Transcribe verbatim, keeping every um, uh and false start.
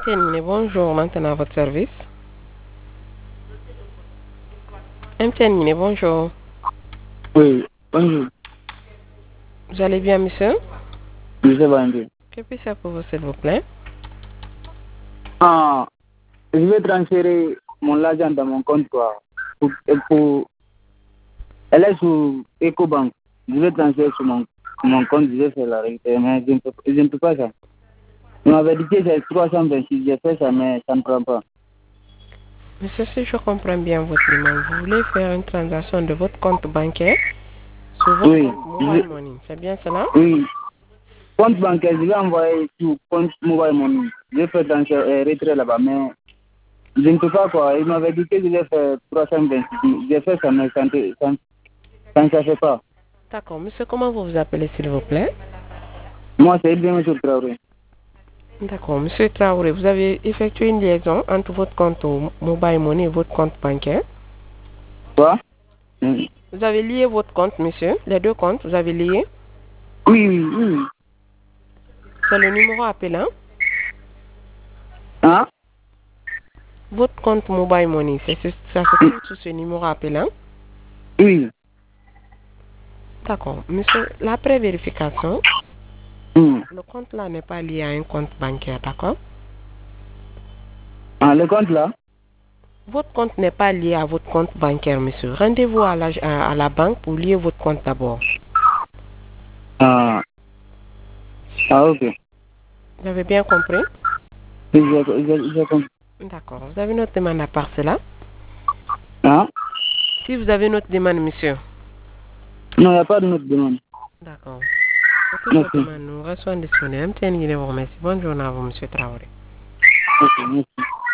Terminé, bonjour, maintenant à votre service. M T N, bonjour. Oui, bonjour. Vous allez bien, monsieur? Oui, ça va un peu. Que puis-je faire pour vous, s'il vous plaît? Ah, je vais transférer mon argent dans mon compte, quoi. Pour, pour, elle est sous EcoBank. Je vais transférer sur mon, sur mon compte, je vais faire la réalité, mais je ne peux, je ne peux pas ça. On m'avait dit que c'est trois cent vingt-six, j'ai fait ça, mais ça ne prend pas. Monsieur, si je comprends bien votre demande, vous voulez faire une transaction de votre compte bancaire sur votre Oui, compte je, Mobile Money. C'est bien cela? oui. Compte bancaire, je vais envoyer sur compte Mobile Money. Je vais faire transfert, euh, retrait là-bas, mais je ne peux pas, quoi. Il m'avait dit que je vais faire trois cent vingt-six. J'ai fait ça, mais ça ne ça, ça ne se fait pas. D'accord. Monsieur, comment vous vous appelez, s'il vous plaît? Moi, c'est bien, monsieur Traoré. D'accord. Monsieur Traoré, vous avez effectué une liaison entre votre compte au Mobile Money et votre compte bancaire? Quoi? Oui, Vous avez lié votre compte, monsieur? Les deux comptes, vous avez lié? oui, oui. Oui. C'est le numéro appelant? Hein? Votre compte Mobile Money, c'est ce- ça se trouve sous ce numéro appelant? Oui. D'accord. Monsieur, l'après vérification, Hmm. le compte là n'est pas lié à un compte bancaire, d'accord? Ah, le compte là? Votre compte n'est pas lié à votre compte bancaire, monsieur. Rendez-vous à la, à, à la banque pour lier votre compte d'abord. Ah, ah ok. Vous avez bien compris? Oui, j'ai j'ai- j'ai compris. D'accord. Vous avez notre demande à part cela? Hein? Si vous avez notre demande, monsieur. Non, il n'y a pas de notre demande. D'accord. Pour toute votre Merci. demande, nous restons disponibles. M T N, vous remercie. Bonne journée à vous, monsieur Traoré. Ok, merci.